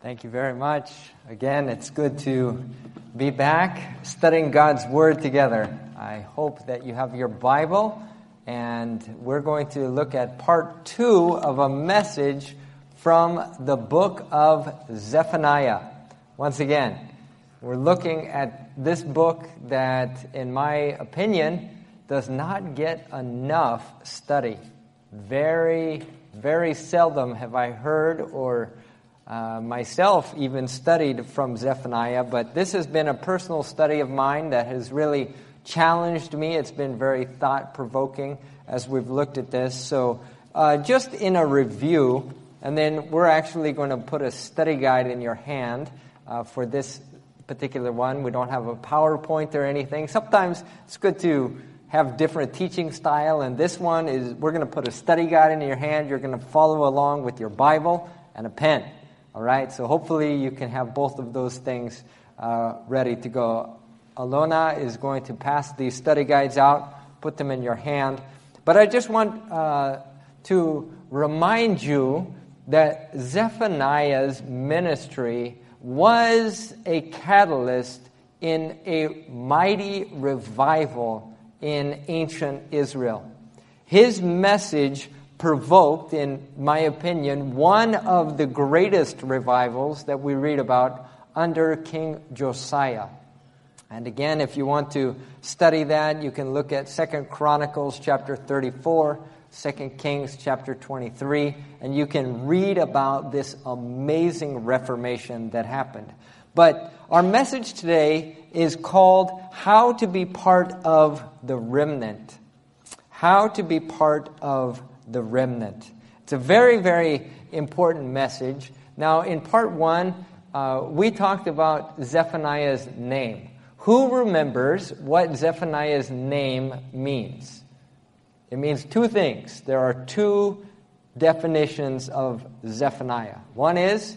Thank you very much. Again, it's good to be back studying God's Word together. I hope that you have your Bible, and we're going to look at part 2 of a message from the book of Zephaniah. Once again, we're looking at this book that, in my opinion, does not get enough study. Very, very seldom have I heard or myself even studied from Zephaniah, but this has been a personal study of mine that has really challenged me. It's been very thought-provoking as we've looked at this. So just in a review, and then we're actually going to put a study guide in your hand for this particular one. We don't have a PowerPoint or anything. Sometimes it's good to have different teaching style, and this one is we're going to put a study guide in your hand. You're going to follow along with your Bible and a pen. All right, so hopefully you can have both of those things ready to go. Alona is going to pass these study guides out, put them in your hand. But I just want to remind you that Zephaniah's ministry was a catalyst in a mighty revival in ancient Israel. His message provoked, in my opinion, one of the greatest revivals that we read about under King Josiah. And again, if you want to study that, you can look at 2 Chronicles chapter 34, 2 Kings chapter 23, and you can read about this amazing reformation that happened. But our message today is called How to be Part of the Remnant. How to be part of the remnant. It's a very, very important message. Now, in part 1, we talked about Zephaniah's name. Who remembers what Zephaniah's name means? It means two things. There are two definitions of Zephaniah. One is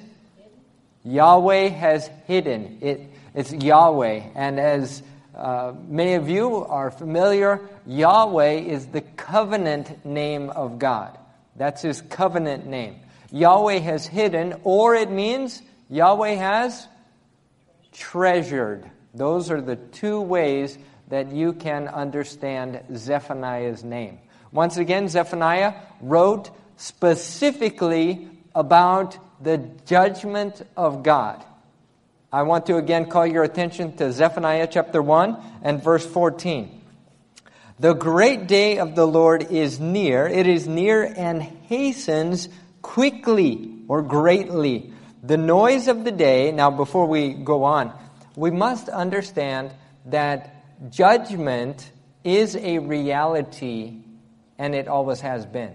Yahweh has hidden. It's Yahweh. And as many of you are familiar, Yahweh is the covenant name of God. That's His covenant name. Yahweh has hidden, or it means Yahweh has treasured. Those are the two ways that you can understand Zephaniah's name. Once again, Zephaniah wrote specifically about the judgment of God. I want to again call your attention to Zephaniah chapter 1 and verse 14. The great day of the Lord is near. It is near and hastens quickly or greatly. The noise of the day. Now, before we go on, we must understand that judgment is a reality, and it always has been.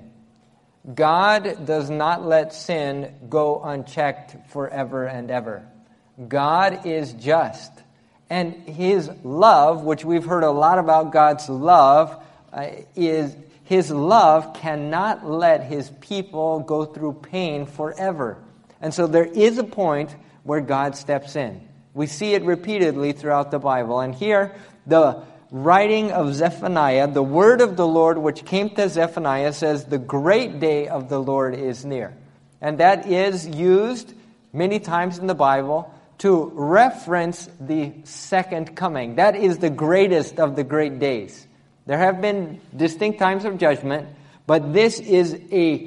God does not let sin go unchecked forever and ever. God is just. And His love, which we've heard a lot about God's love, is His love cannot let His people go through pain forever. And so there is a point where God steps in. We see it repeatedly throughout the Bible. And here, the writing of Zephaniah, the word of the Lord which came to Zephaniah says, the great day of the Lord is near. And that is used many times in the Bible to reference the second coming. That is the greatest of the great days. There have been distinct times of judgment, but this is a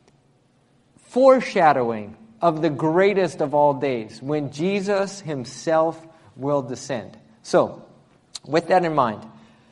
foreshadowing of the greatest of all days, when Jesus Himself will descend. So, with that in mind,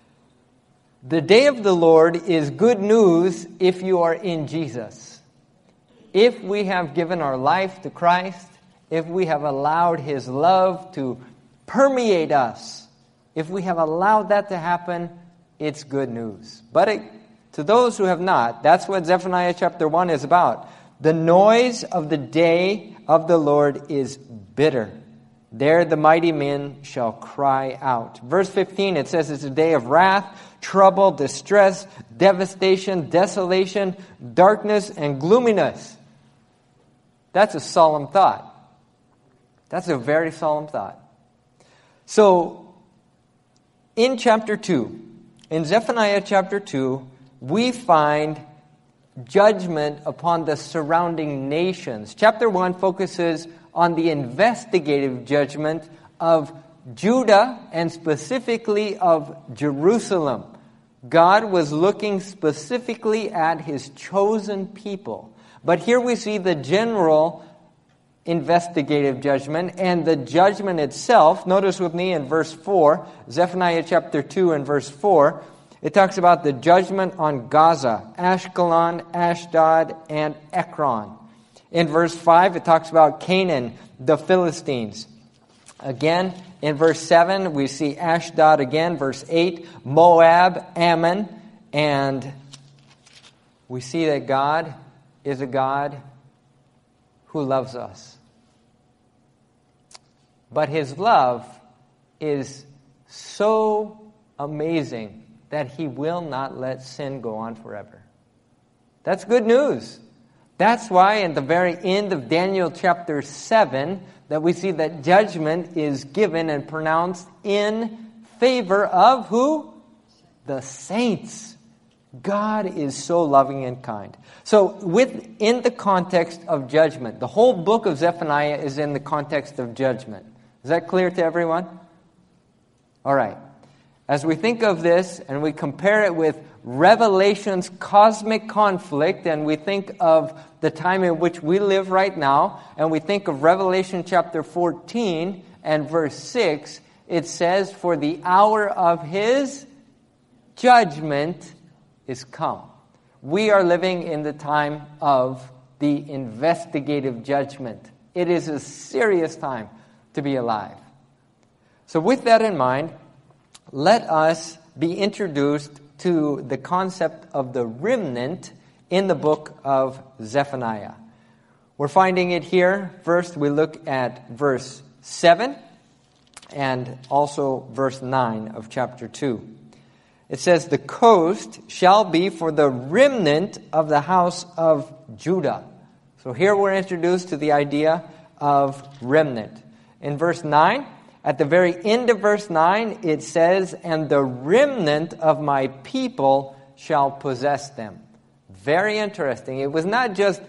the day of the Lord is good news if you are in Jesus. If we have given our life to Christ, if we have allowed His love to permeate us, if we have allowed that to happen, it's good news. But to those who have not, that's what Zephaniah chapter 1 is about. The noise of the day of the Lord is bitter. There the mighty men shall cry out. Verse 15, it says it's a day of wrath, trouble, distress, devastation, desolation, darkness, and gloominess. That's a solemn thought. That's a very solemn thought. So, in chapter 2, in Zephaniah chapter 2, we find judgment upon the surrounding nations. Chapter 1 focuses on the investigative judgment of Judah and specifically of Jerusalem. God was looking specifically at His chosen people. But here we see the general investigative judgment and the judgment itself. Notice with me in verse 4, Zephaniah chapter 2 and verse 4, it talks about the judgment on Gaza, Ashkelon, Ashdod, and Ekron. In verse 5, it talks about Canaan, the Philistines. Again, in verse 7, we see Ashdod again. Verse 8, Moab, Ammon. And we see that God is a God who loves us. But His love is so amazing that He will not let sin go on forever. That's good news. That's why in the very end of Daniel chapter 7, that we see that judgment is given and pronounced in favor of who? The saints. God is so loving and kind. So within the context of judgment, the whole book of Zephaniah is in the context of judgment. Is that clear to everyone? All right. As we think of this and we compare it with Revelation's cosmic conflict, and we think of the time in which we live right now, and we think of Revelation chapter 14 and verse 6, it says, "For the hour of His judgment is come." We are living in the time of the investigative judgment. It is a serious time to be alive. So with that in mind, let us be introduced to the concept of the remnant in the book of Zephaniah. We're finding it here. First, we look at verse 7 and also verse 9 of chapter 2. It says, "The coast shall be for the remnant of the house of Judah." So here we're introduced to the idea of remnant. In verse 9, at the very end of verse 9, it says, "And the remnant of my people shall possess them." Very interesting. It was not just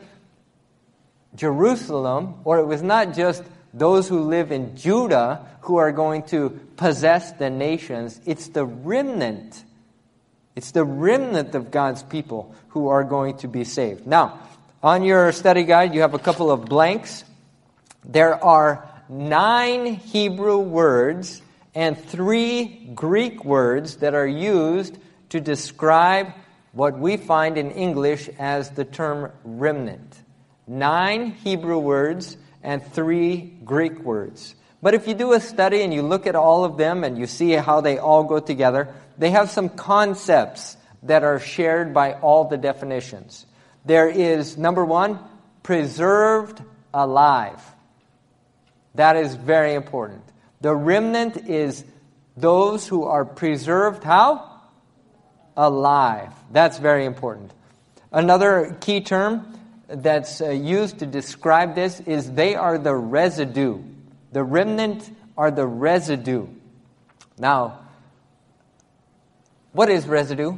Jerusalem, or it was not just those who live in Judah who are going to possess the nations. It's the remnant. It's the remnant of God's people who are going to be saved. Now, on your study guide, you have a couple of blanks. There are 9 Hebrew words and 3 Greek words that are used to describe what we find in English as the term remnant. 9 Hebrew words and 3 Greek words. But if you do a study and you look at all of them and you see how they all go together, they have some concepts that are shared by all the definitions. There is, number 1, preserved alive. That is very important. The remnant is those who are preserved, how? Alive. That's very important. Another key term that's used to describe this is they are the residue. The remnant are the residue. Now, what is residue?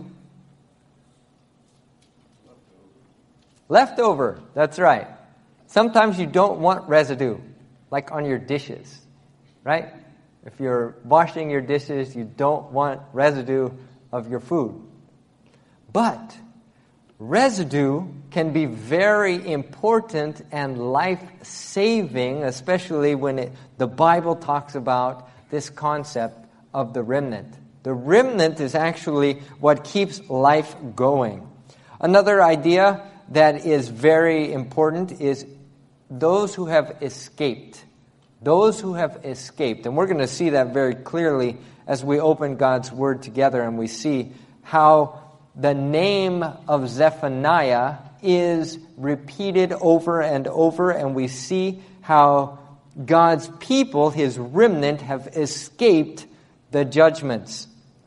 Leftover. That's right. Sometimes you don't want residue, like on your dishes, right? If you're washing your dishes, you don't want residue of your food. But residue can be very important and life-saving, especially when the Bible talks about this concept of the remnant. The remnant is actually what keeps life going. Another idea that is very important is those who have escaped. Those who have escaped. And we're going to see that very clearly as we open God's Word together and we see how the name of Zephaniah is repeated over and over, and we see how God's people, His remnant, have escaped the judgments.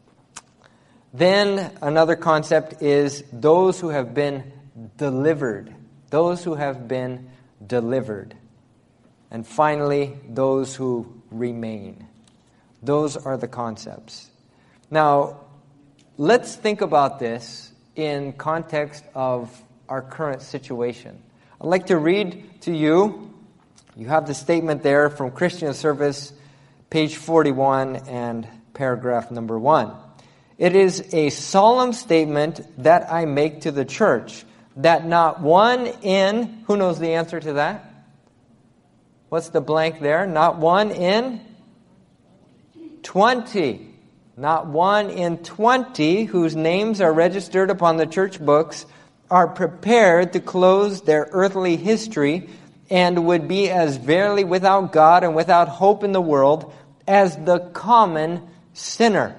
Then another concept is those who have been delivered. Those who have been delivered. And finally, those who remain. Those are the concepts. Now, let's think about this in context of our current situation. I'd like to read to you You have the statement there from Christian Service, page 41 and paragraph number 1. It is a solemn statement that I make to the church, that not one in, who knows the answer to that? What's the blank there? Not one in 20. Not one in 20 whose names are registered upon the church books are prepared to close their earthly history and would be as verily without God and without hope in the world as the common sinner.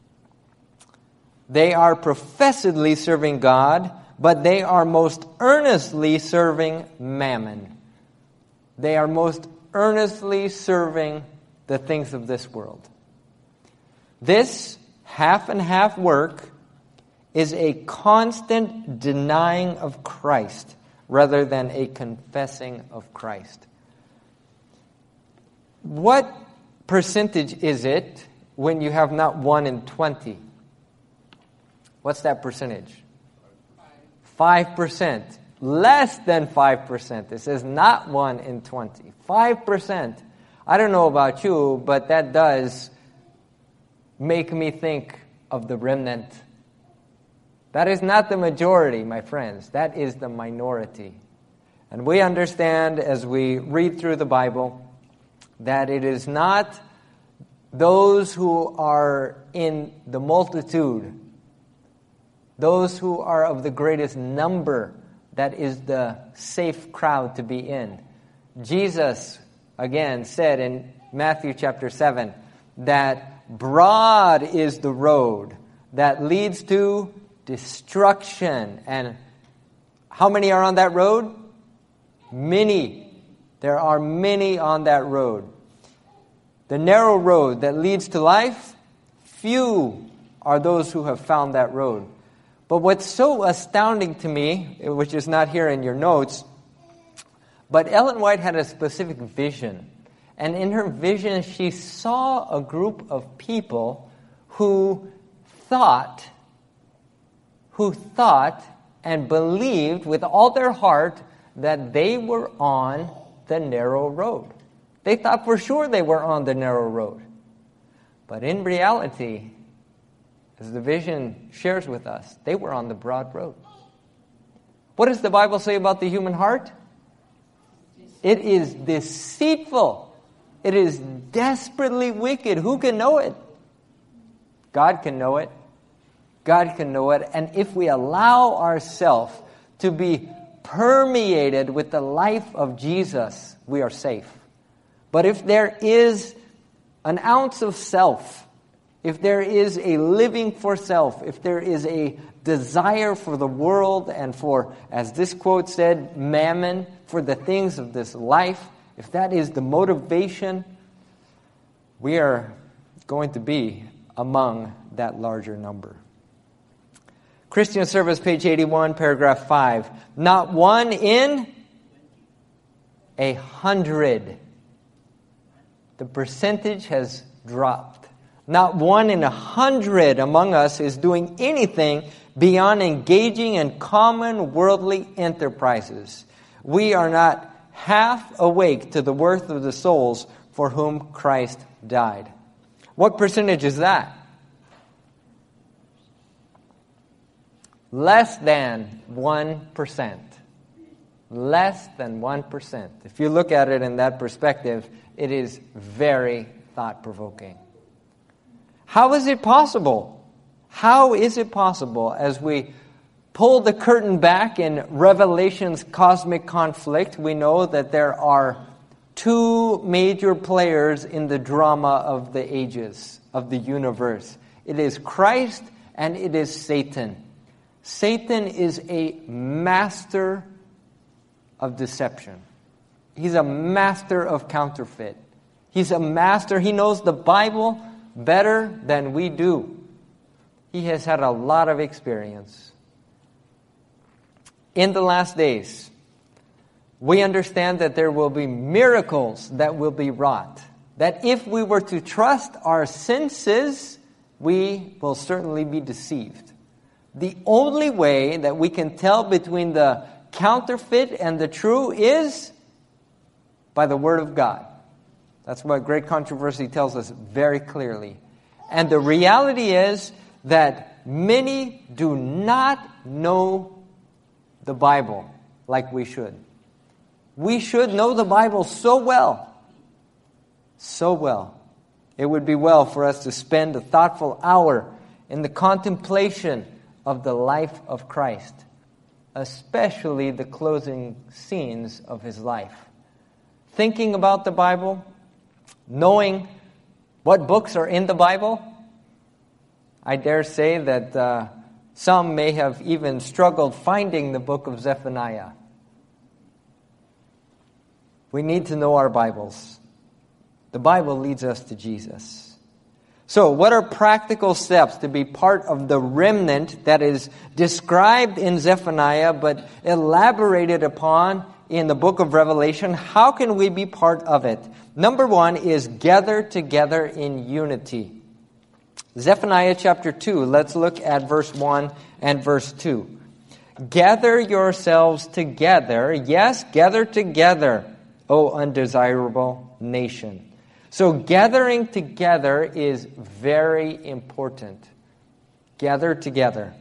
They are professedly serving God, but they are most earnestly serving mammon. They are most earnestly serving the things of this world. This half and half work is a constant denying of Christ rather than a confessing of Christ. What percentage is it when you have not 1 in 20? What's that percentage? 5%. Less than 5%. It says not 1 in 20. 5%. I don't know about you, but that does make me think of the remnant. That is not the majority, my friends. That is the minority. And we understand as we read through the Bible that it is not those who are in the multitude, those who are of the greatest number, that is the safe crowd to be in. Jesus, again, said in Matthew chapter 7 that broad is the road that leads to destruction. And how many are on that road? Many. There are many on that road. The narrow road that leads to life, few are those who have found that road. But what's so astounding to me, which is not here in your notes, but Ellen White had a specific vision. And in her vision, she saw a group of people who thought and believed with all their heart that they were on the narrow road. They thought for sure they were on the narrow road. But in reality, as the vision shares with us, they were on the broad road. What does the Bible say about the human heart? It is deceitful. It is desperately wicked. Who can know it? God can know it. God can know it. And if we allow ourselves to be permeated with the life of Jesus, we are safe. But if there is an ounce of self, if there is a living for self, if there is a desire for the world and for, as this quote said, mammon, for the things of this life, if that is the motivation, we are going to be among that larger number. Christian Service, page 81, paragraph 5. Not one in 100. The percentage has dropped. Not 1 in 100 among us is doing anything beyond engaging in common worldly enterprises. We are not half awake to the worth of the souls for whom Christ died. What percentage is that? Less than 1%. Less than 1%. If you look at it in that perspective, it is very thought-provoking. How is it possible? How is it possible as we pull the curtain back in Revelation's cosmic conflict? We know that there are 2 major players in the drama of the ages, of the universe. It is Christ and it is Satan. Satan is a master of deception. He's a master of counterfeit. He's a master. He knows the Bible better than we do. He has had a lot of experience. In the last days, we understand that there will be miracles that will be wrought. That if we were to trust our senses, we will certainly be deceived. The only way that we can tell between the counterfeit and the true is by the Word of God. That's what Great Controversy tells us very clearly. And the reality is that many do not know the Bible like we should. We should know the Bible so well. So well. It would be well for us to spend a thoughtful hour in the contemplation of the life of Christ, especially the closing scenes of His life. Thinking about the Bible, knowing what books are in the Bible. I dare say that some may have even struggled finding the book of Zephaniah. We need to know our Bibles. The Bible leads us to Jesus. So, what are practical steps to be part of the remnant that is described in Zephaniah but elaborated upon in the book of Revelation? How can we be part of it? Number one is gather together in unity. Zephaniah chapter 2, let's look at verse 1 and verse 2. Gather yourselves together, yes, gather together, O undesirable nation. So gathering together is very important. Gather together.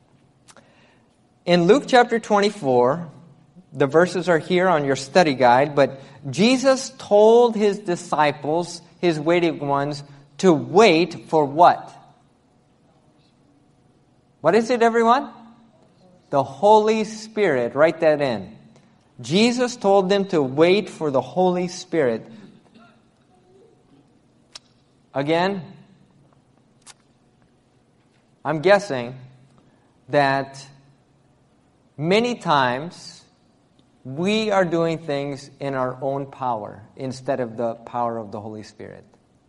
In Luke chapter 24, the verses are here on your study guide, but Jesus told His disciples, His waiting ones, to wait for what? What is it, everyone? The Holy Spirit. Write that in. Jesus told them to wait for the Holy Spirit. Again, I'm guessing that many times we are doing things in our own power instead of the power of the Holy Spirit.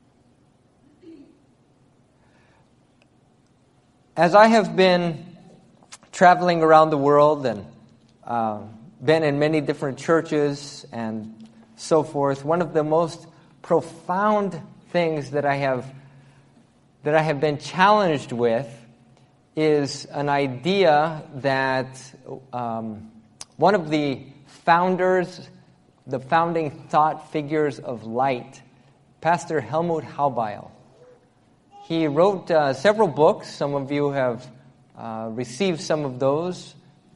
As I have been traveling around the world and been in many different churches and so forth, one of the most profound things that I have been challenged with is an idea that one of the founders, the founding thought figures of Light, Pastor Helmut Haubeil, he wrote several books. Some of you have received some of those.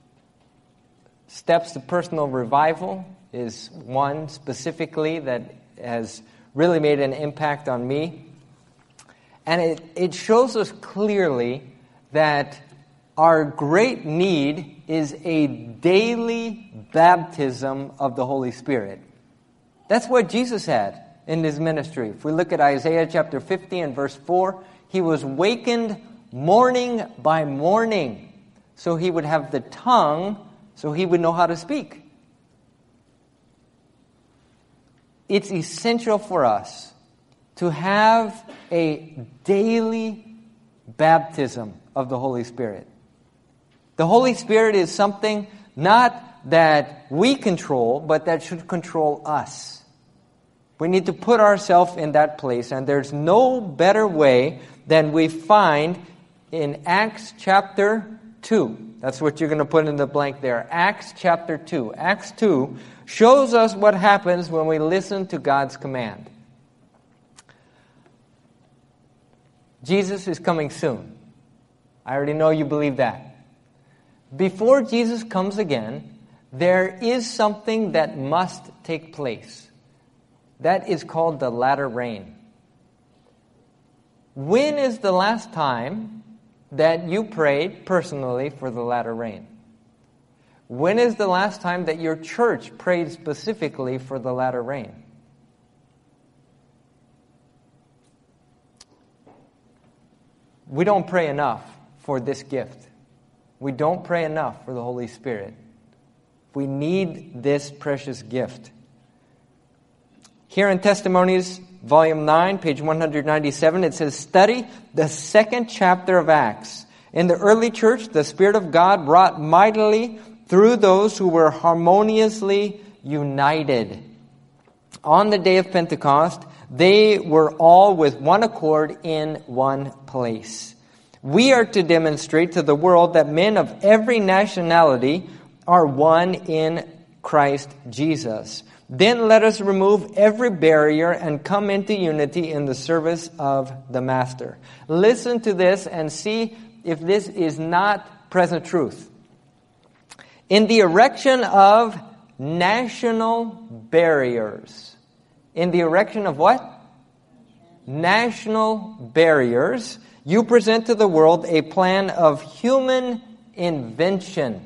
Steps to Personal Revival is one specifically that has really made an impact on me. And it shows us clearly that our great need is a daily baptism of the Holy Spirit. That's what Jesus had in His ministry. If we look at Isaiah chapter 50 and verse 4, He was wakened morning by morning, so He would have the tongue, so He would know how to speak. It's essential for us to have a daily baptism of the Holy Spirit. The Holy Spirit is something not that we control, but that should control us. We need to put ourselves in that place, and there's no better way than we find in Acts chapter 2. That's what you're going to put in the blank there. Acts chapter 2. Acts 2 shows us what happens when we listen to God's command. Jesus is coming soon. I already know you believe that. Before Jesus comes again, there is something that must take place. That is called the latter rain. When is the last time that you prayed personally for the latter rain? When is the last time that your church prayed specifically for the latter rain? We don't pray enough for this gift. We don't pray enough for the Holy Spirit. We need this precious gift. Here in Testimonies, Volume 9, page 197, it says, study the second chapter of Acts. In the early church, the Spirit of God wrought mightily through those who were harmoniously united. On the day of Pentecost, they were all with one accord in one place. We are to demonstrate to the world that men of every nationality are one in Christ Jesus. Then let us remove every barrier and come into unity in the service of the Master. Listen to this and see if this is not present truth. In the erection of national barriers. In the erection of what? National barriers. You present to the world a plan of human invention.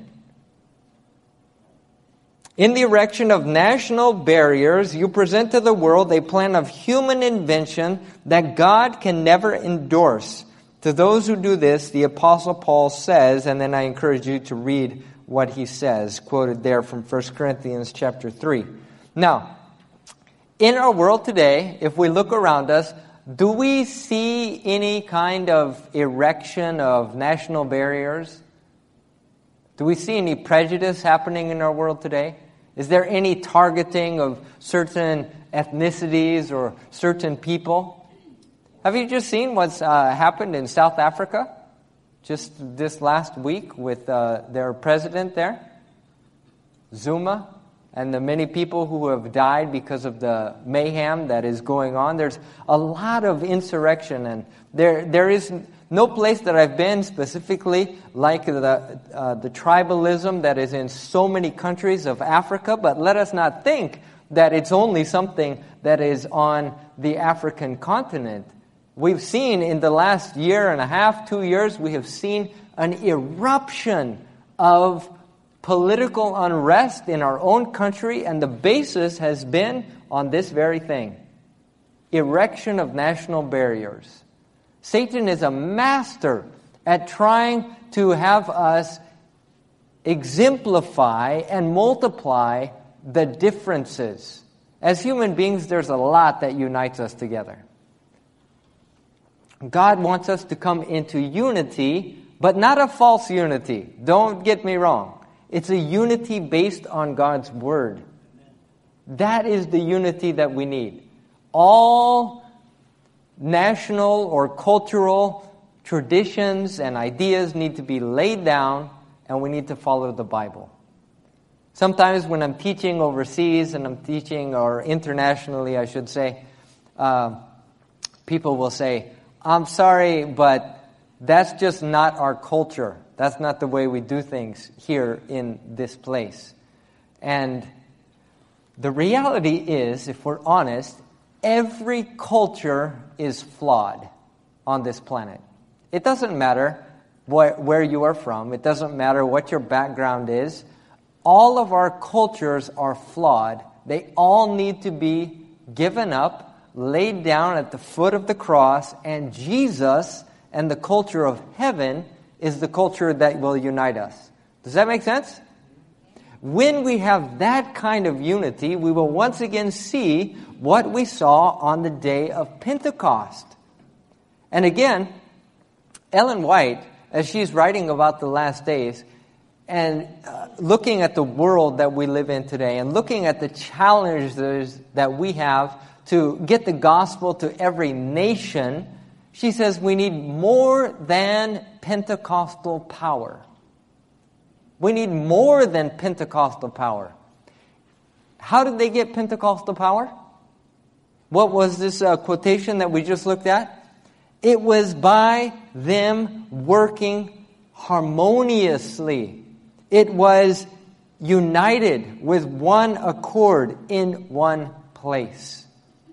In the erection of national barriers, you present to the world a plan of human invention that God can never endorse. To those who do this, the Apostle Paul says, and then I encourage you to read what he says, quoted there from 1 Corinthians chapter 3. Now, in our world today, if we look around us, do we see any kind of erection of national barriers? Do we see any prejudice happening in our world today? Is there any targeting of certain ethnicities or certain people? Have you just seen what's happened in South Africa just this last week with their president there, Zuma, and the many people who have died because of the mayhem that is going on? There's a lot of insurrection, and there is no place that I've been specifically like the tribalism that is in so many countries of Africa, but let us not think that it's only something that is on the African continent. We've seen in the last year and a half, 2 years, we have seen an eruption of political unrest in our own country, and the basis has been on this very thing: erection of national barriers. Satan is a master at trying to have us exemplify and multiply the differences. As human beings, there's a lot that unites us together. God wants us to come into unity, but not a false unity. Don't get me wrong. It's a unity based on God's Word. That is the unity that we need. All national or cultural traditions and ideas need to be laid down, and we need to follow the Bible. Sometimes when I'm teaching overseas, and I'm teaching, or internationally I should say, people will say, "I'm sorry, but that's just not our culture. That's not the way we do things here in this place." And the reality is, if we're honest, every culture is flawed on this planet. It doesn't matter where you are from. It doesn't matter what your background is. All of our cultures are flawed. They all need to be given up, laid down at the foot of the cross, and Jesus and the culture of heaven is the culture that will unite us. Does that make sense? When we have that kind of unity, we will once again see what we saw on the day of Pentecost. And again, Ellen White, as she's writing about the last days, and looking at the world that we live in today, and looking at the challenges that we have to get the gospel to every nation, she says we need more than Pentecostal power. We need more than Pentecostal power. How did they get Pentecostal power? What was this quotation that we just looked at? It was by them working harmoniously. It was united with one accord in one place.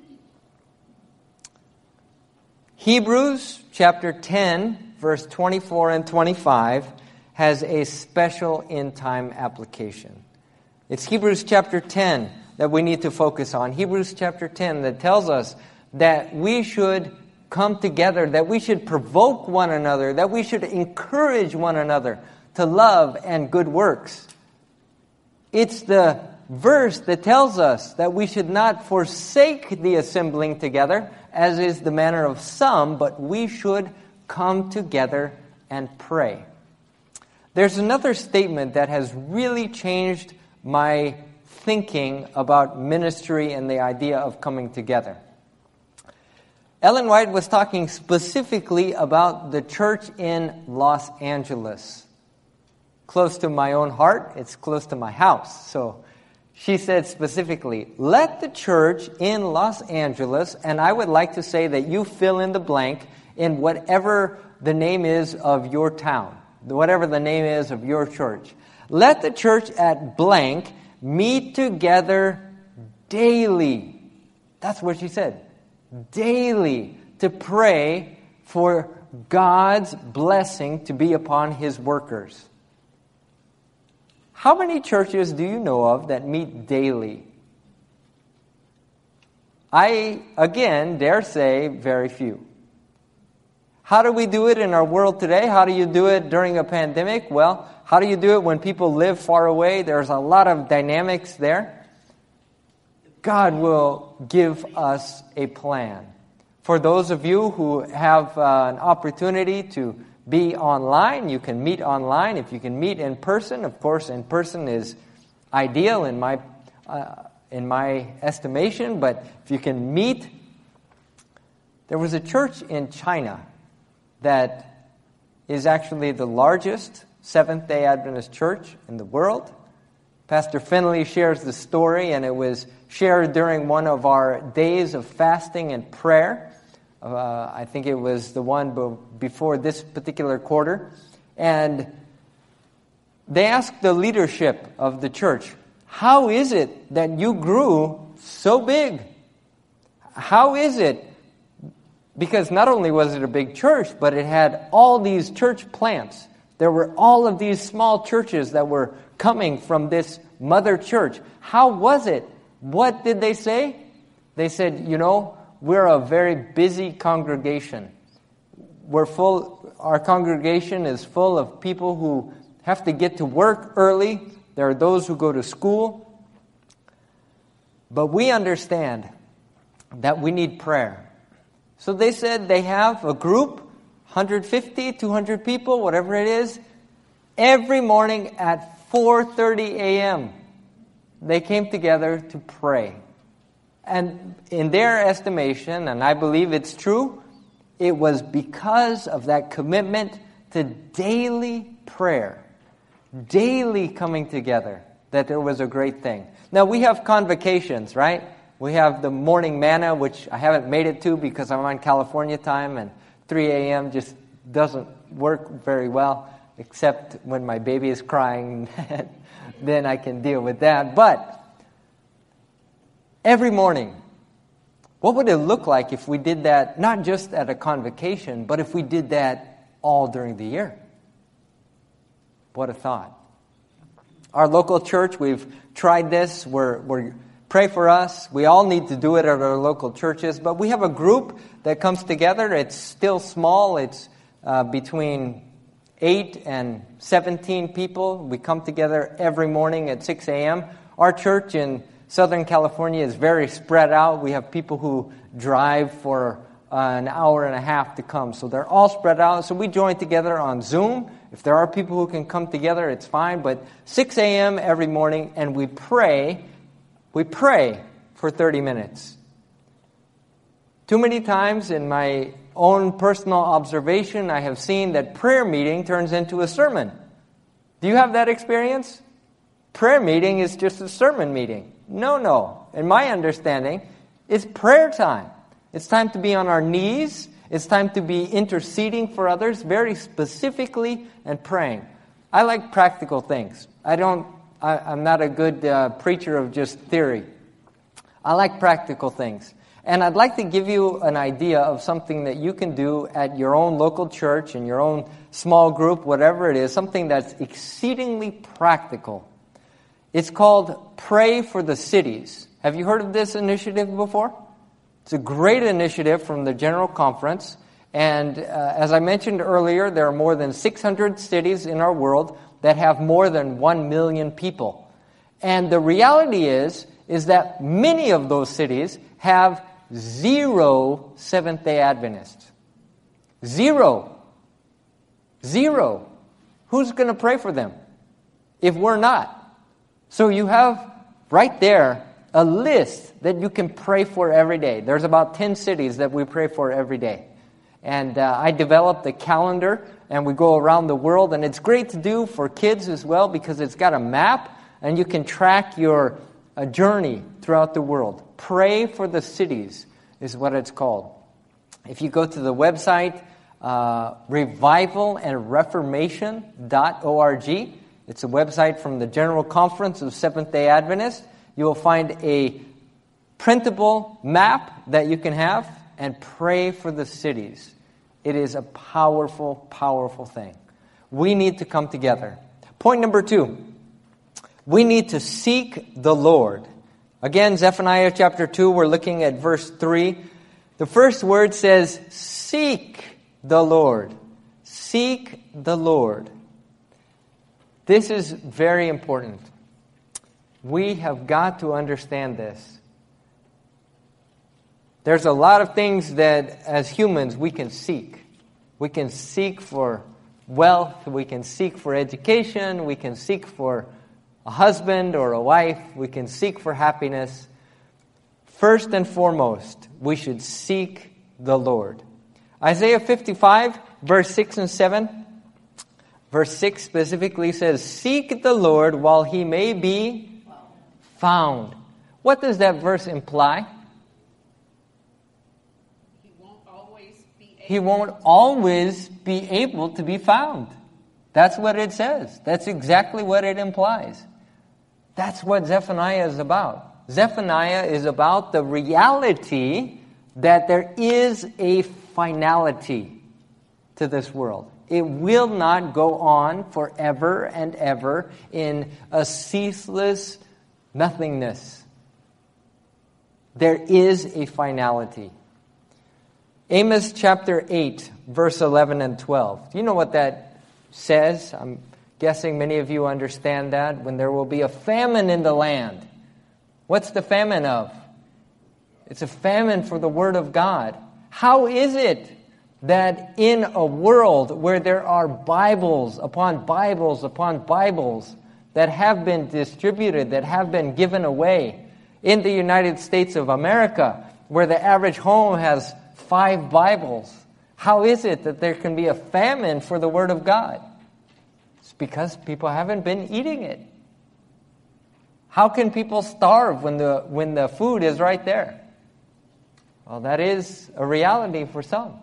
Hebrews chapter 10, verse 24 and 25 has a special end-time application. It's Hebrews chapter 10 that we need to focus on. Hebrews chapter 10 that tells us that we should come together, that we should provoke one another, that we should encourage one another to love and good works. It's the verse that tells us that we should not forsake the assembling together, as is the manner of some, but we should come together and pray. There's another statement that has really changed my thinking about ministry and the idea of coming together. Ellen White was talking specifically about the church in Los Angeles. Close to my own heart, it's close to my house. So She said specifically, let the church in Los Angeles, and I would like to say that you fill in the blank in whatever the name is of your town, whatever the name is of your church. Let the church at blank meet together daily. That's what she said. Daily, to pray for God's blessing to be upon His workers. How many churches do you know of that meet daily? I, again, dare say very few. How do we do it in our world today? How do you do it during a pandemic? Well, how do you do it when people live far away? There's a lot of dynamics there. God will give us a plan. For those of you who have an opportunity to be online, you can meet online. If you can meet in person, of course, in person is ideal in my estimation. But if you can meet, there was a church in China that is actually the largest Seventh-day Adventist church in the world. Pastor Finley shares the story, and it was shared during one of our days of fasting and prayer. I think it was the one before this particular quarter. And they asked the leadership of the church, how is it that you grew so big? How is it? Because not only was it a big church, but it had all these church plants. There were all of these small churches that were coming from this mother church. How was it? What did they say? They said, we're a very busy congregation. Our congregation is full of people who have to get to work early. There are those who go to school. But we understand that we need prayer. So they said they have a group, 150, 200 people, whatever it is, every morning at 4:30 a.m. They came together to pray. And in their estimation, and I believe it's true, it was because of that commitment to daily prayer, daily coming together, that there was a great thing. Now, we have convocations, right? We have the morning manna, which I haven't made it to because I'm on California time, and 3 a.m. just doesn't work very well, except when my baby is crying. Then I can deal with that. But every morning, what would it look like if we did that, not just at a convocation, but if we did that all during the year? What a thought. Our local church, we've tried this. We're pray for us. We all need to do it at our local churches, but we have a group that comes together. It's still small. It's between 8 and 17 people. We come together every morning at 6 a.m. Our church in Southern California is very spread out. We have people who drive for an hour and a half to come. So they're all spread out. So we join together on Zoom. If there are people who can come together, it's fine. But 6 a.m. every morning, and we pray. We pray for 30 minutes. Too many times in my own personal observation, I have seen that prayer meeting turns into a sermon. Do you have that experience? Prayer meeting is just a sermon meeting. No. In my understanding, it's prayer time. It's time to be on our knees. It's time to be interceding for others very specifically and praying. I like practical things. I'm not a good preacher of just theory. I like practical things. And I'd like to give you an idea of something that you can do at your own local church, in your own small group, whatever it is, something that's exceedingly practical. It's called Pray for the Cities. Have you heard of this initiative before? It's a great initiative from the General Conference. And as I mentioned earlier, there are more than 600 cities in our world that have more than 1 million people. And the reality is that many of those cities have 0 Seventh-day Adventists. 0. Who's going to pray for them if we're not? So you have right there a list that you can pray for every day. There's about 10 cities that we pray for every day. And I developed a calendar, and we go around the world, and it's great to do for kids as well because it's got a map, and you can track your a journey throughout the world. Pray for the cities is what it's called. If you go to the website, revivalandreformation.org, it's a website from the General Conference of Seventh-day Adventists, you will find a printable map that you can have and pray for the cities. It is a powerful, powerful thing. We need to come together. Point number 2. We need to seek the Lord. Again, Zephaniah chapter 2, we're looking at verse 3. The first word says, seek the Lord. Seek the Lord. This is very important. We have got to understand this. There's a lot of things that as humans we can seek. We can seek for wealth, we can seek for education, we can seek for a husband or a wife, we can seek for happiness. First and foremost, we should seek the Lord. Isaiah 55, verse 6 and 7. Verse 6 specifically says, seek the Lord while he may be found. What does that verse imply? He won't always be able to be found. That's what it says. That's exactly what it implies. That's what Zephaniah is about. Zephaniah is about the reality that there is a finality to this world. It will not go on forever and ever in a ceaseless nothingness. There is a finality. Amos chapter 8, verse 11 and 12. Do you know what that says? I'm guessing many of you understand that. When there will be a famine in the land. What's the famine of? It's a famine for the Word of God. How is it that in a world where there are Bibles upon Bibles upon Bibles that have been distributed, that have been given away, in the United States of America, where the average home has 5 Bibles, how is it that there can be a famine for the Word of God? It's because people haven't been eating it. How can people starve when the food is right there? Well, that is a reality for some.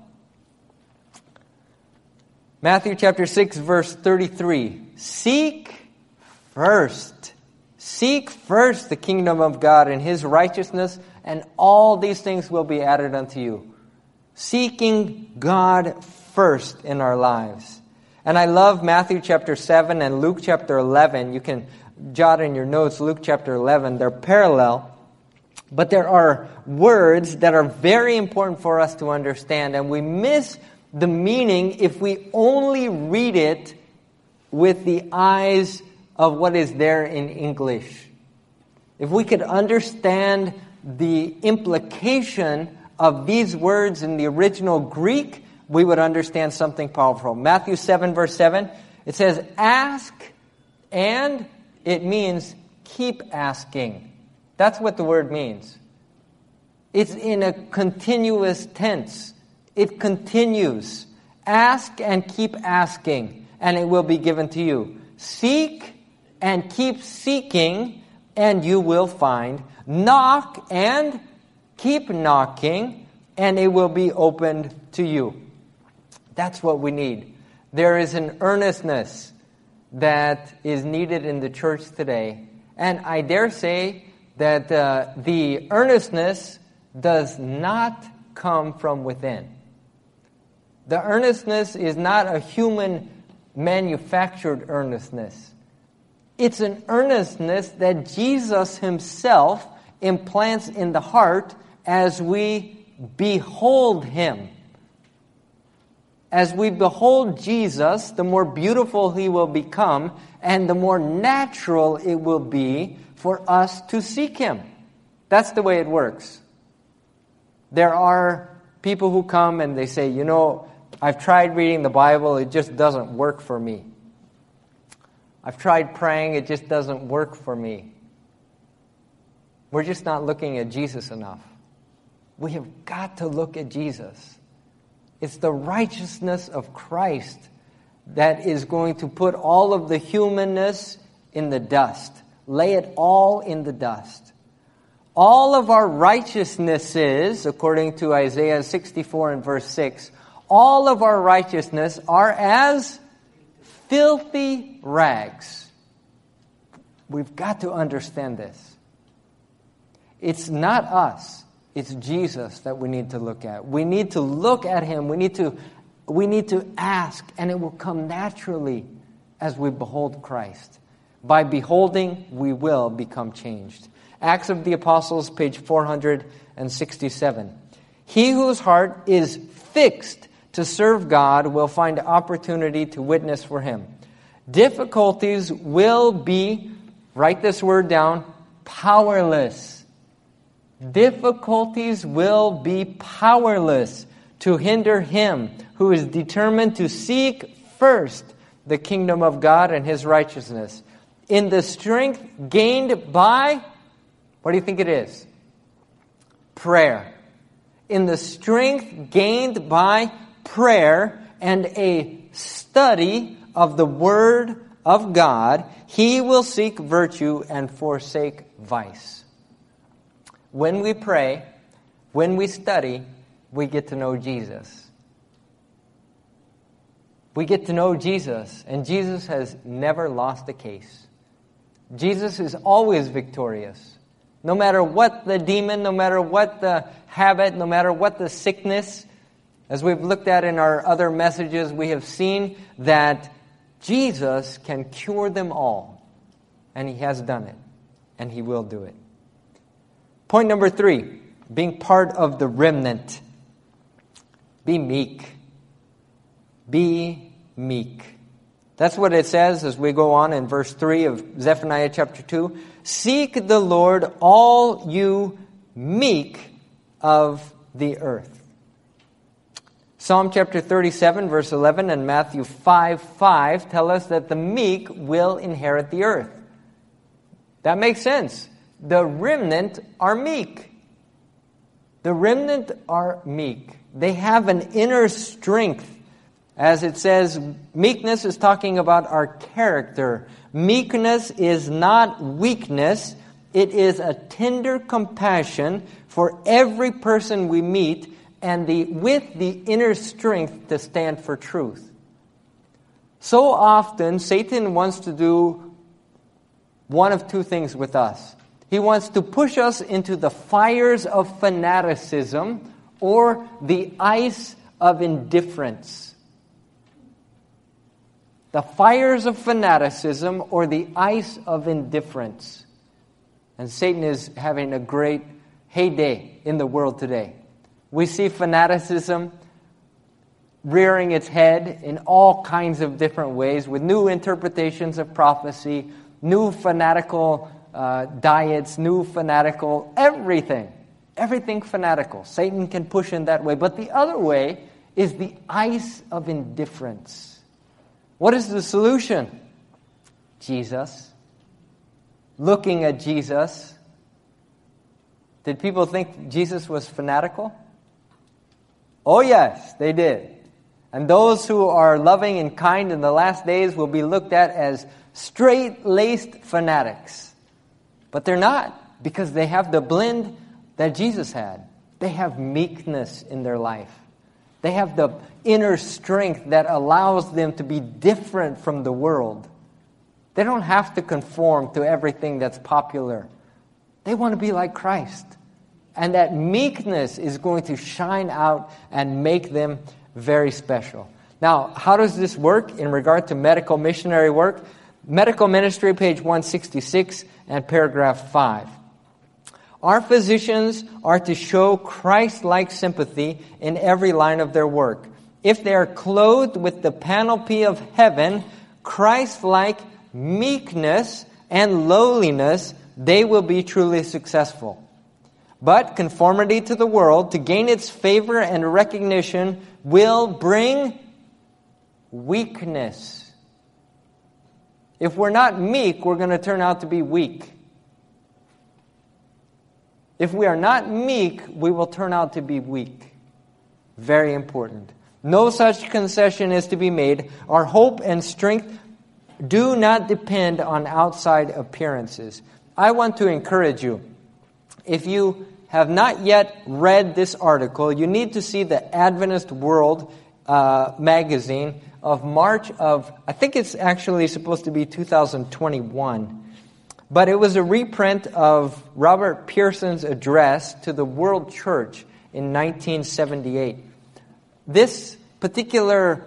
Matthew chapter 6, verse 33. Seek first the kingdom of God and His righteousness, and all these things will be added unto you. Seeking God first in our lives. And I love Matthew chapter 7 and Luke chapter 11. You can jot in your notes Luke chapter 11. They're parallel. But there are words that are very important for us to understand. And we miss the meaning if we only read it with the eyes of what is there in English. If we could understand the implication of these words in the original Greek, we would understand something powerful. Matthew 7, verse 7, it says, ask, and it means keep asking. That's what the word means. It's in a continuous tense. It continues. Ask and keep asking, and it will be given to you. Seek and keep seeking, and you will find. Knock and keep knocking, and it will be opened to you. That's what we need. There is an earnestness that is needed in the church today. And I dare say that the earnestness does not come from within. The earnestness is not a human manufactured earnestness. It's an earnestness that Jesus Himself implants in the heart as we behold Him. As we behold Jesus, the more beautiful He will become, and the more natural it will be for us to seek Him. That's the way it works. There are people who come and they say, you know, I've tried reading the Bible, it just doesn't work for me. I've tried praying, it just doesn't work for me. We're just not looking at Jesus enough. We have got to look at Jesus. It's the righteousness of Christ that is going to put all of the humanness in the dust. lay it all in the dust. All of our righteousnesses, according to Isaiah 64 and verse 6, all of our righteousness are as filthy rags. We've got to understand this. It's not us. It's Jesus that we need to look at. We need to look at Him. We need to ask, and it will come naturally as we behold Christ. By beholding, we will become changed. Acts of the Apostles, page 467. He whose heart is fixed to serve God will find opportunity to witness for Him. Difficulties will be, write this word down, powerless. Difficulties will be powerless to hinder him who is determined to seek first the kingdom of God and His righteousness. In the strength gained by, what do you think it is? Prayer. In the strength gained by prayer and a study of the Word of God, he will seek virtue and forsake vice. When we pray, when we study, we get to know Jesus. We get to know Jesus, and Jesus has never lost a case. Jesus is always victorious. No matter what the demon, no matter what the habit, no matter what the sickness, as we've looked at in our other messages, we have seen that Jesus can cure them all. And He has done it. And He will do it. Point number 3, being part of the remnant. Be meek. Be meek. That's what it says as we go on in verse 3 of Zephaniah chapter 2. Seek the Lord, all you meek of the earth. Psalm chapter 37, verse 11, and Matthew 5:5 tell us that the meek will inherit the earth. That makes sense. The remnant are meek. The remnant are meek. They have an inner strength. As it says, meekness is talking about our character. Meekness is not weakness. It is a tender compassion for every person we meet, and with the inner strength to stand for truth. So often, Satan wants to do one of two things with us. He wants to push us into the fires of fanaticism or the ice of indifference. The fires of fanaticism or the ice of indifference. And Satan is having a great heyday in the world today. We see fanaticism rearing its head in all kinds of different ways with new interpretations of prophecy, new fanatical diets, new fanatical everything. Everything fanatical. Satan can push in that way. But the other way is the ice of indifference. What is the solution? Jesus. Looking at Jesus. Did people think Jesus was fanatical? Oh yes, they did. And those who are loving and kind in the last days will be looked at as straight-laced fanatics. But they're not, because they have the blend that Jesus had. They have meekness in their life. They have the inner strength that allows them to be different from the world. They don't have to conform to everything that's popular. They want to be like Christ. And that meekness is going to shine out and make them very special. Now, how does this work in regard to medical missionary work? Medical Ministry, page 166 and paragraph 5. Our physicians are to show Christ-like sympathy in every line of their work. If they are clothed with the panoply of heaven, Christ-like meekness and lowliness, they will be truly successful. But conformity to the world, to gain its favor and recognition, will bring weakness. If we're not meek, we're going to turn out to be weak. If we are not meek, we will turn out to be weak. Very important. No such concession is to be made. Our hope and strength Do not depend on outside appearances. I want to encourage you. If you have not yet read this article, you need to see the Adventist World magazine of March of, I think it's actually supposed to be 2021. But it was a reprint of Robert Pearson's address to the World Church in 1978. This particular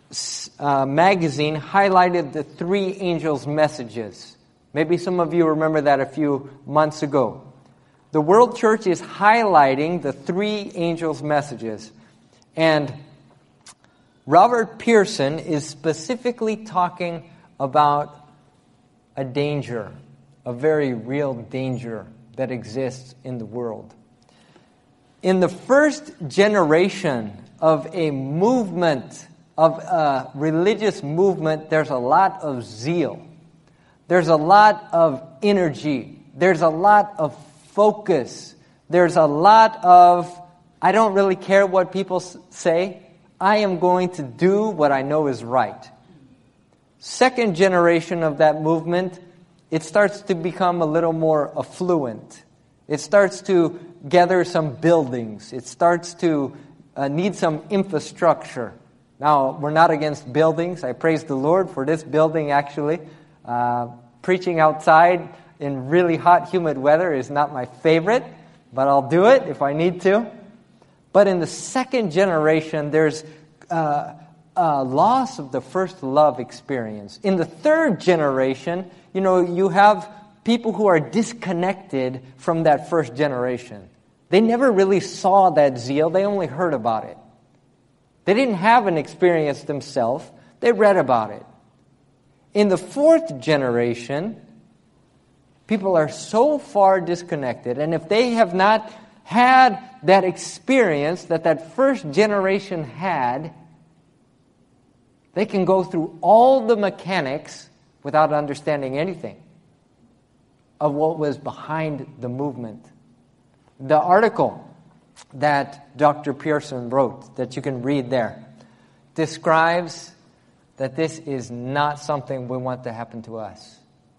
magazine highlighted the three angels' messages. Maybe some of you remember that a few months ago. The World Church is highlighting the three angels' messages. And Robert Pearson is specifically talking about a danger, a very real danger that exists in the world. In the first generation of a movement, of a religious movement, there's a lot of zeal. There's a lot of energy. There's a lot of focus. There's a lot of, I don't really care what people say. I am going to do what I know is right. Second generation of that movement, it starts to become a little more affluent. It starts to gather some buildings. It starts to need some infrastructure. Now, we're not against buildings. I praise the Lord for this building, actually. Preaching outside in really hot, humid weather is not my favorite, but I'll do it if I need to. But in the second generation, there's a loss of the first love experience. In the third generation, you have people who are disconnected from that first generation. They never really saw that zeal. They only heard about it. They didn't have an experience themselves. They read about it. In the fourth generation, people are so far disconnected. And if they have not had that experience that first generation had, they can go through all the mechanics without understanding anything of what was behind the movement. The article that Dr. Pearson wrote, that you can read there, describes that this is not something we want to happen to us.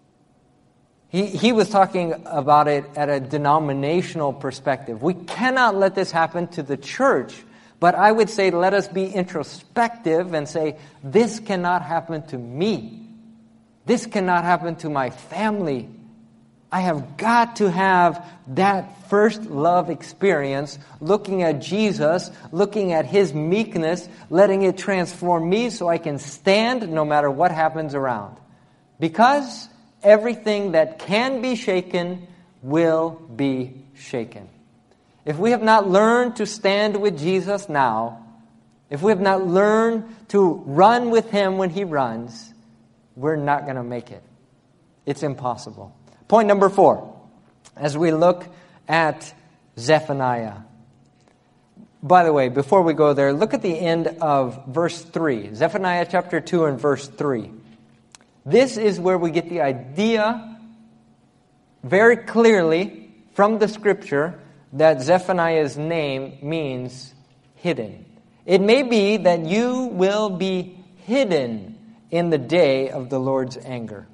He was talking about it at a denominational perspective. We cannot let this happen to the church, but I would say let us be introspective and say, this cannot happen to me. This cannot happen to my family. I have got to have that first love experience, looking at Jesus, looking at His meekness, letting it transform me so I can stand no matter what happens around. Because everything that can be shaken will be shaken. If we have not learned to stand with Jesus now, if we have not learned to run with Him when He runs, we're not going to make it. It's impossible. Point number 4, as we look at Zephaniah. By the way, before we go there, look at the end of verse 3. Zephaniah chapter 2 and verse 3. This is where we get the idea very clearly from the Scripture that Zephaniah's name means hidden. It may be that you will be hidden in the day of the Lord's anger.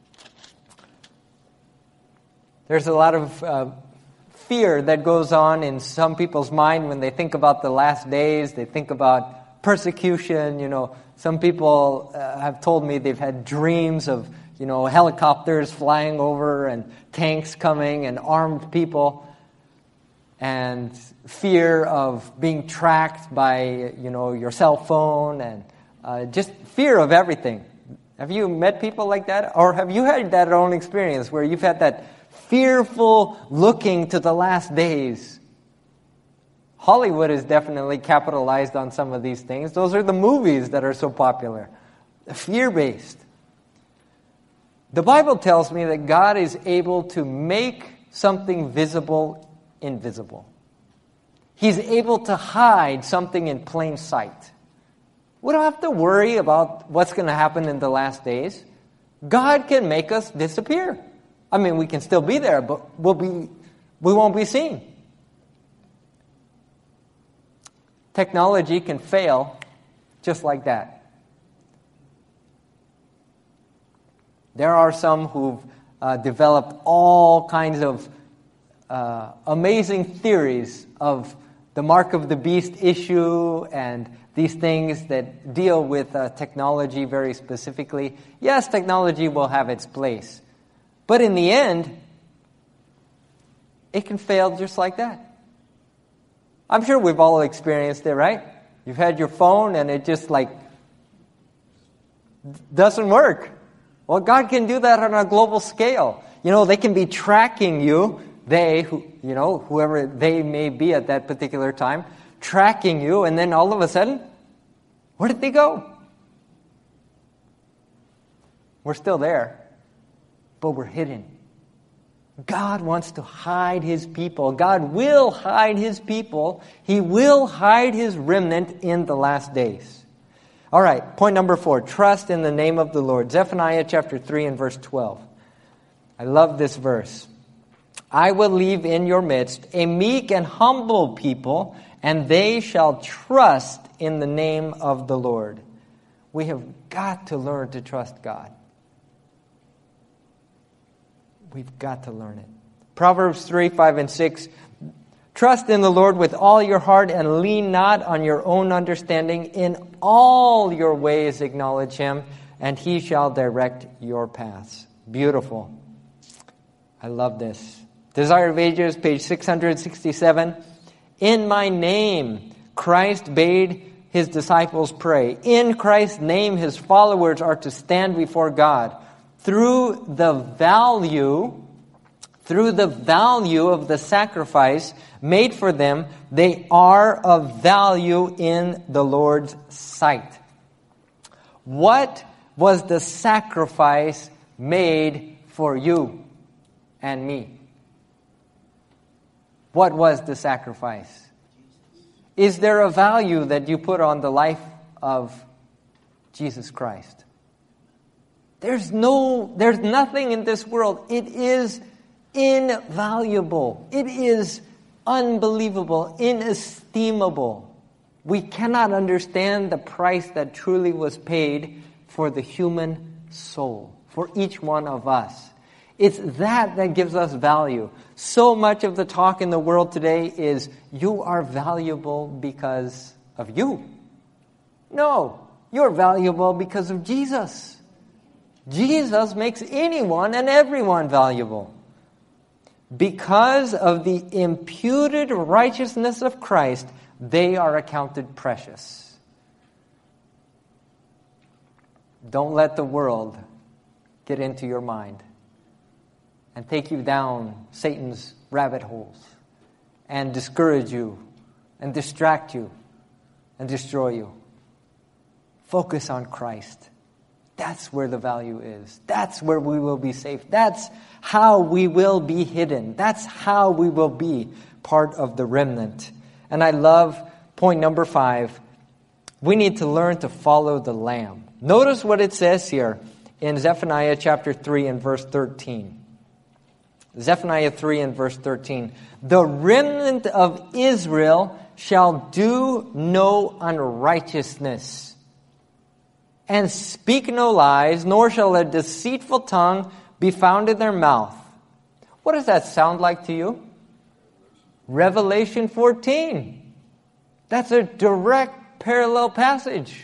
There's a lot of fear that goes on in some people's mind when they think about the last days. They think about persecution. Some people have told me they've had dreams of, helicopters flying over and tanks coming and armed people. And fear of being tracked by, your cell phone and just fear of everything. Have you met people like that? Or have you had that own experience where you've had that fearful looking to the last days? Hollywood has definitely capitalized on some of these things. Those are the movies that are so popular. Fear-based. The Bible tells me that God is able to make something visible invisible. He's able to hide something in plain sight. We don't have to worry about what's going to happen in the last days. God can make us disappear. I mean, we can still be there, but we won't be seen. Technology can fail just like that. There are some who've developed all kinds of amazing theories of the mark of the beast issue and these things that deal with technology very specifically. Yes, technology will have its place. But in the end, it can fail just like that. I'm sure we've all experienced it, right? You've had your phone and it just doesn't work. Well, God can do that on a global scale. They can be tracking you. Whoever they may be at that particular time, tracking you, and then all of a sudden, where did they go? We're still there, but we're hidden. God wants to hide His people. God will hide His people. He will hide His remnant in the last days. All right, point number 4, trust in the name of the Lord. Zephaniah chapter 3 and verse 12. I love this verse. I will leave in your midst a meek and humble people, and they shall trust in the name of the Lord. We have got to learn to trust God. We've got to learn it. Proverbs 3, 5, and 6. Trust in the Lord with all your heart and lean not on your own understanding. In all your ways acknowledge Him, and He shall direct your paths. Beautiful. I love this. Desire of Ages, page 667. In my name, Christ bade His disciples pray. In Christ's name, His followers are to stand before God. Through the value of the sacrifice made for them, they are of value in the Lord's sight. What was the sacrifice made for you and me? What was the sacrifice? Is there a value that you put on the life of Jesus Christ? There's nothing in this world. It is invaluable. It is unbelievable, inestimable. We cannot understand the price that truly was paid for the human soul, for each one of us. It's that gives us value. So much of the talk in the world today is, you are valuable because of you. No, you're valuable because of Jesus. Jesus makes anyone and everyone valuable. Because of the imputed righteousness of Christ, they are accounted precious. Don't let the world get into your mind and take you down Satan's rabbit holes and discourage you and distract you and destroy you. Focus on Christ. That's where the value is. That's where we will be safe. That's how we will be hidden. That's how we will be part of the remnant. And I love point number 5. We need to learn to follow the Lamb. Notice what it says here in Zephaniah chapter 3 and verse 13. Zephaniah 3 and verse 13. The remnant of Israel shall do no unrighteousness, and speak no lies, nor shall a deceitful tongue be found in their mouth. What does that sound like to you? Revelation 14. That's a direct parallel passage.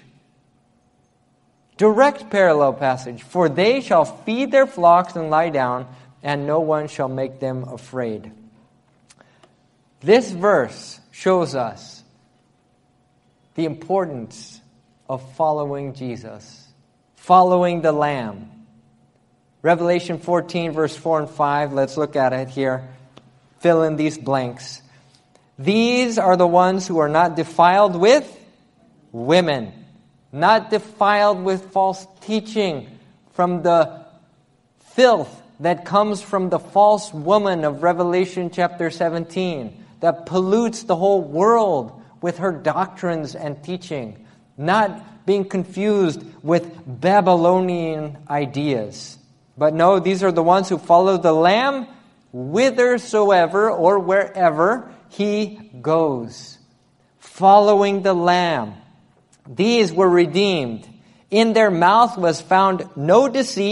Direct parallel passage. For they shall feed their flocks and lie down, and no one shall make them afraid. This verse shows us the importance of following Jesus, following the Lamb. Revelation 14, verse 4 and 5, let's look at it here. Fill in these blanks. These are the ones who are not defiled with women, not defiled with false teaching from the filth that comes from the false woman of Revelation chapter 17 that pollutes the whole world with her doctrines and teaching. Not being confused with Babylonian ideas. But no, these are the ones who follow the Lamb whithersoever or wherever He goes. Following the Lamb. These were redeemed. In their mouth was found no deceit,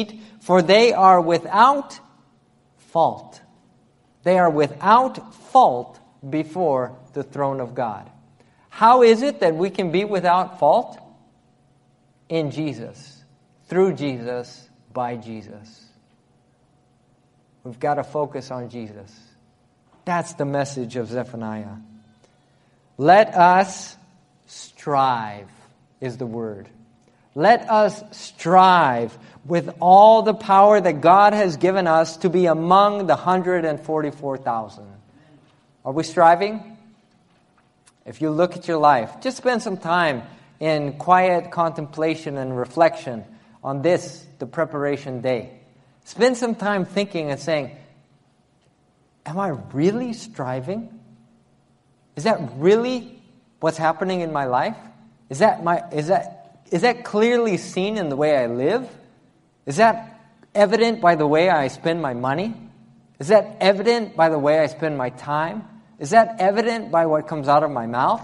for they are without fault. They are without fault before the throne of God. How is it that we can be without fault? In Jesus, through Jesus, by Jesus. We've got to focus on Jesus. That's the message of Zephaniah. Let us strive, is the word. Let us strive with all the power that God has given us to be among the 144,000. Are we striving? If you look at your life, just spend some time in quiet contemplation and reflection on this, the preparation day. Spend some time thinking and saying, am I really striving? Is that really what's happening in my life? Is that clearly seen in the way I live? Is that evident by the way I spend my money? Is that evident by the way I spend my time? Is that evident by what comes out of my mouth?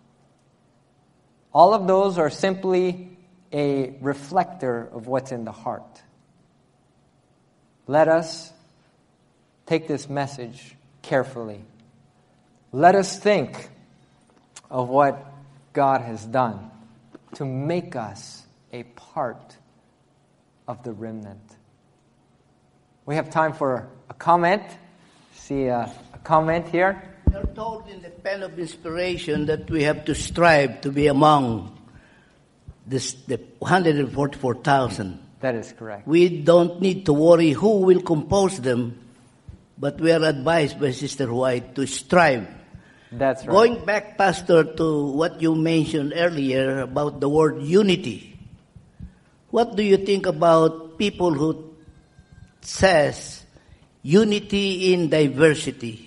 All of those are simply a reflector of what's in the heart. Let us take this message carefully. Let us think of what God has done to make us a part of the remnant. We have time for a comment. See a comment here. We are told in the pen of inspiration that we have to strive to be among the 144,000. That is correct. We don't need to worry who will compose them, but we are advised by Sister White to strive. That's right. Going back, Pastor, to what you mentioned earlier about the word unity, what do you think about people who says unity in diversity?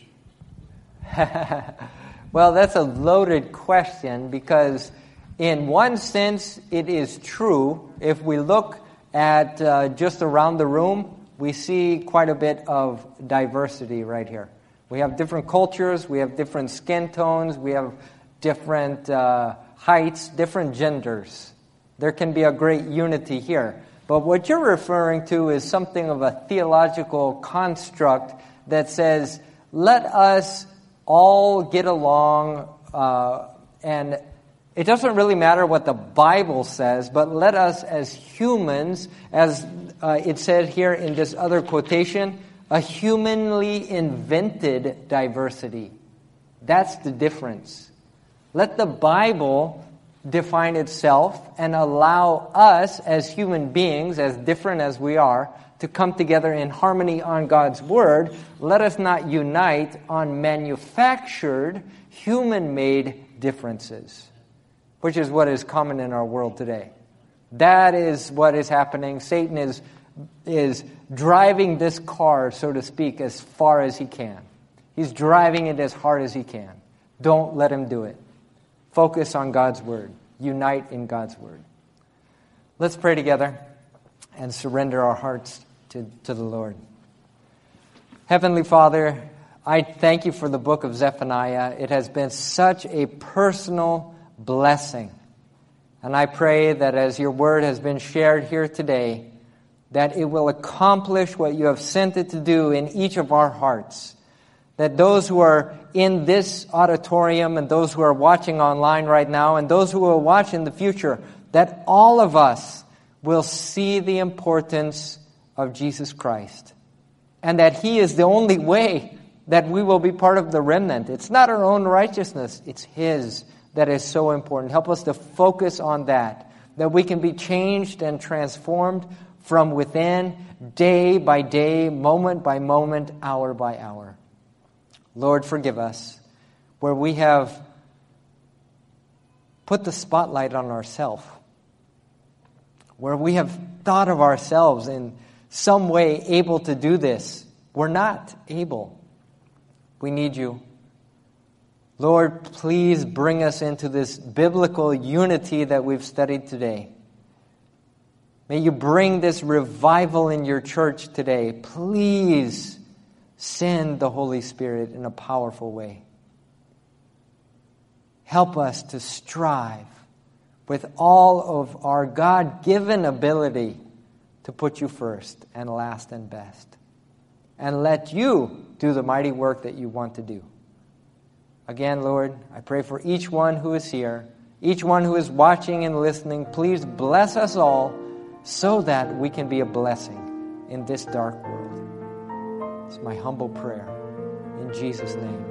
Well, that's a loaded question because in one sense it is true. If we look at just around the room, we see quite a bit of diversity right here. We have different cultures, we have different skin tones, we have different heights, different genders. There can be a great unity here. But what you're referring to is something of a theological construct that says, let us all get along, and it doesn't really matter what the Bible says, but let us as humans, as it said here in this other quotation, a humanly invented diversity. That's the difference. Let the Bible define itself and allow us as human beings, as different as we are, to come together in harmony on God's Word. Let us not unite on manufactured, human-made differences, which is what is common in our world today. That is what is happening. Satan is driving this car, so to speak, as far as he can. He's driving it as hard as he can. Don't let him do it. Focus on God's Word. Unite in God's Word. Let's pray together and surrender our hearts to the Lord. Heavenly Father, I thank you for the book of Zephaniah. It has been such a personal blessing. And I pray that as your word has been shared here today, that it will accomplish what you have sent it to do in each of our hearts. That those who are in this auditorium and those who are watching online right now and those who will watch in the future, that all of us will see the importance of Jesus Christ. And that He is the only way that we will be part of the remnant. It's not our own righteousness, it's His that is so important. Help us to focus on that we can be changed and transformed from within, day by day, moment by moment, hour by hour. Lord, forgive us where we have put the spotlight on ourselves, where we have thought of ourselves in some way able to do this. We're not able. We need you. Lord, please bring us into this biblical unity that we've studied today. May you bring this revival in your church today. Please send the Holy Spirit in a powerful way. Help us to strive with all of our God-given ability to put you first and last and best. And let you do the mighty work that you want to do. Again, Lord, I pray for each one who is here, each one who is watching and listening. Please bless us all so that we can be a blessing in this dark world. It's my humble prayer. In Jesus' name,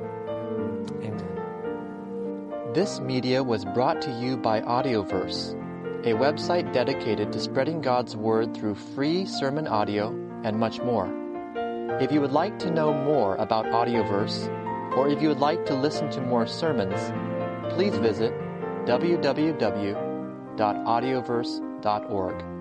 amen. This media was brought to you by Audioverse, a website dedicated to spreading God's Word through free sermon audio and much more. If you would like to know more about Audioverse, or if you would like to listen to more sermons, please visit www.audioverse.org.